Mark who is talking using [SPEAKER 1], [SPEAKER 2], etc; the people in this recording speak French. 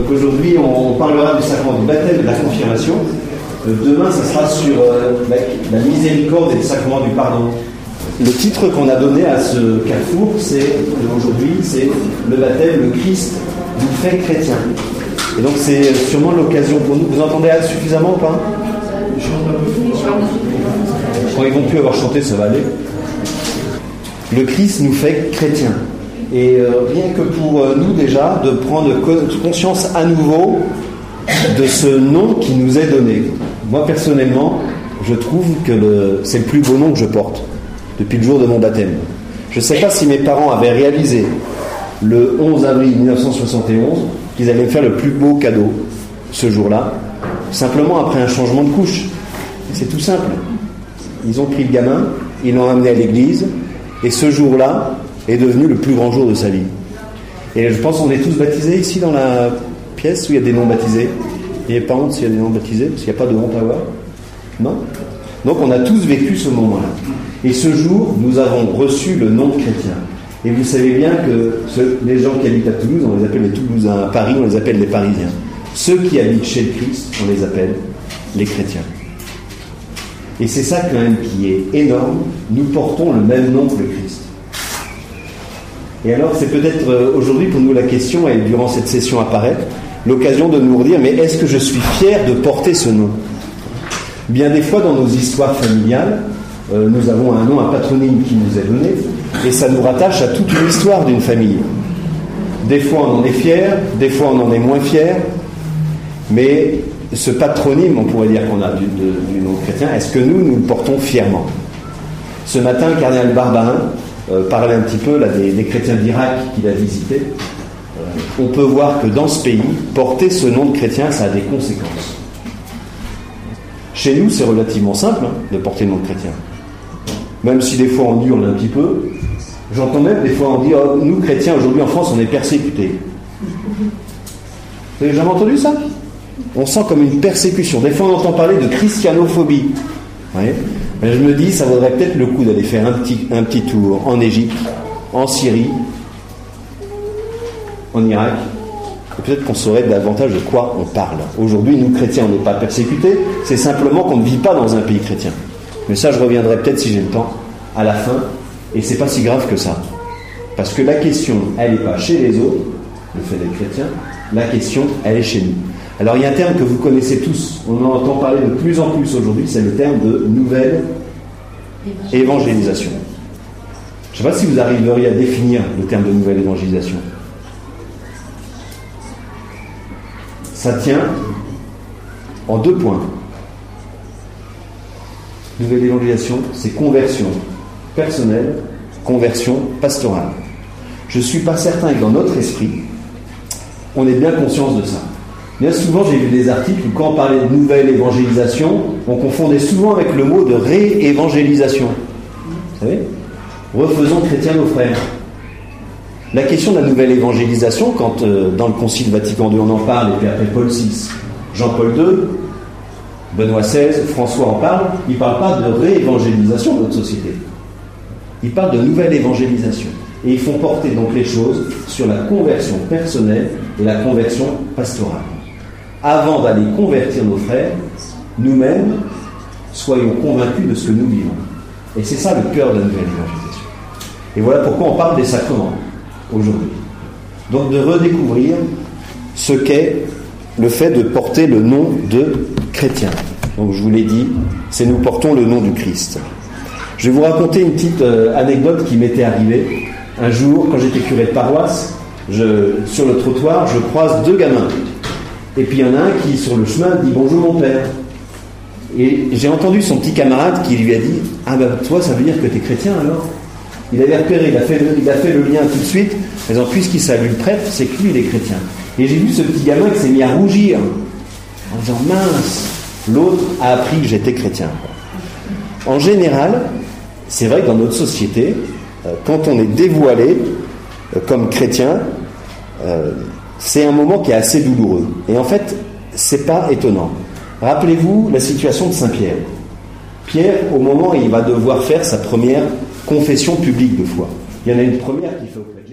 [SPEAKER 1] Donc aujourd'hui, on parlera du sacrement du baptême et de la confirmation. Demain, ça sera sur la miséricorde et le sacrement du pardon. Le titre qu'on a donné à ce carrefour, aujourd'hui, c'est le baptême, le Christ nous fait chrétiens. Et donc c'est sûrement l'occasion pour nous. Vous entendez suffisamment ou pas? Quand ils vont plus avoir chanté, ça va aller. Le Christ nous fait chrétiens. Et rien que pour nous déjà, de prendre conscience à nouveau de ce nom qui nous est donné. Moi personnellement, je trouve que c'est le plus beau nom que je porte depuis le jour de mon baptême. Je ne sais pas si mes parents avaient réalisé le 11 avril 1971 qu'ils allaient me faire le plus beau cadeau ce jour-là, simplement après un changement de couche. C'est tout simple. Ils ont pris le gamin, ils l'ont amené à l'église, et ce jour-là est devenu le plus grand jour de sa vie. Et je pense qu'on est tous baptisés ici dans la pièce où il y a des noms baptisés. Il n'y a pas honte s'il y a des noms baptisés, parce qu'il n'y a pas de honte à avoir. Non ? Donc on a tous vécu ce moment-là. Et ce jour, nous avons reçu le nom de chrétien. Et vous savez bien que les gens qui habitent à Toulouse, on les appelle les Toulousains. À Paris, on les appelle les Parisiens. Ceux qui habitent chez le Christ, on les appelle les chrétiens. Et c'est ça quand même qui est énorme. Nous portons le même nom que le Christ. Et alors c'est peut-être aujourd'hui pour nous la question, et durant cette session apparaît, l'occasion de nous redire, mais est-ce que je suis fier de porter ce nom ? Bien des fois dans nos histoires familiales, nous avons un nom, un patronyme qui nous est donné, et ça nous rattache à toute l'histoire d'une famille. Des fois on en est fier, des fois on en est moins fier, mais ce patronyme, on pourrait dire qu'on a du nom chrétien, est-ce que nous le portons fièrement ? Ce matin, le cardinal Barbarin parlait un petit peu là, des chrétiens d'Irak qu'il a visités. On peut voir que dans ce pays, porter ce nom de chrétien, ça a des conséquences. Chez nous, c'est relativement simple de porter le nom de chrétien. Même si des fois on hurle un petit peu, j'entends même des fois on dit oh, nous chrétiens aujourd'hui en France on est persécutés. Vous avez jamais entendu ça ? On sent comme une persécution. Des fois on entend parler de christianophobie. Ouais. Mais je me dis ça vaudrait peut-être le coup d'aller faire un petit tour en Égypte, en Syrie, en Irak. Et peut-être qu'on saurait davantage de quoi on parle. Aujourd'hui, nous chrétiens, on n'est pas persécutés, c'est simplement qu'on ne vit pas dans un pays chrétien. Mais ça, je reviendrai peut-être si j'ai le temps, à la fin, et c'est pas si grave que ça. Parce que la question, elle n'est pas chez les autres, le fait d'être chrétien, la question, elle est chez nous. Alors il y a un terme que vous connaissez tous, on en entend parler de plus en plus aujourd'hui, c'est le terme de nouvelle évangélisation. Je ne sais pas si vous arriveriez à définir le terme de nouvelle évangélisation. Ça tient en 2 points. Nouvelle évangélisation, c'est conversion personnelle, conversion pastorale. Je ne suis pas certain que dans notre esprit, on ait bien conscience de ça. Bien souvent, j'ai vu des articles où quand on parlait de nouvelle évangélisation, on confondait souvent avec le mot de réévangélisation. Vous savez ? Refaisons chrétiens nos frères. La question de la nouvelle évangélisation, quand dans le Concile Vatican II on en parle, et puis après Paul VI, Jean-Paul II, Benoît XVI, François en parle, ils ne parlent pas de réévangélisation de notre société. Ils parlent de nouvelle évangélisation. Et ils font porter donc les choses sur la conversion personnelle et la conversion pastorale. Avant d'aller convertir nos frères, nous-mêmes, soyons convaincus de ce que nous vivons. Et c'est ça le cœur de la nouvelle évangélisation. Et voilà pourquoi on parle des sacrements aujourd'hui. Donc de redécouvrir ce qu'est le fait de porter le nom de chrétien. Donc je vous l'ai dit, c'est nous portons le nom du Christ. Je vais vous raconter une petite anecdote qui m'était arrivée. Un jour, quand j'étais curé de paroisse, sur le trottoir, je croise 2 gamins. Et puis il y en a un qui, sur le chemin, dit « Bonjour mon père ». Et j'ai entendu son petit camarade qui lui a dit « Ah ben toi, ça veut dire que tu es chrétien alors ?» Il avait repéré, il a fait le lien tout de suite, en disant « Puisqu'il salue le prêtre, c'est que lui, il est chrétien ». Et j'ai vu ce petit gamin qui s'est mis à rougir, en disant « Mince !» L'autre a appris que j'étais chrétien. En général, c'est vrai que dans notre société, quand on est dévoilé comme chrétien, c'est un moment qui est assez douloureux. Et en fait, c'est pas étonnant. Rappelez-vous la situation de Saint-Pierre. Pierre, au moment où il va devoir faire sa première confession publique de foi, il y en a une première qui fait au chrétien.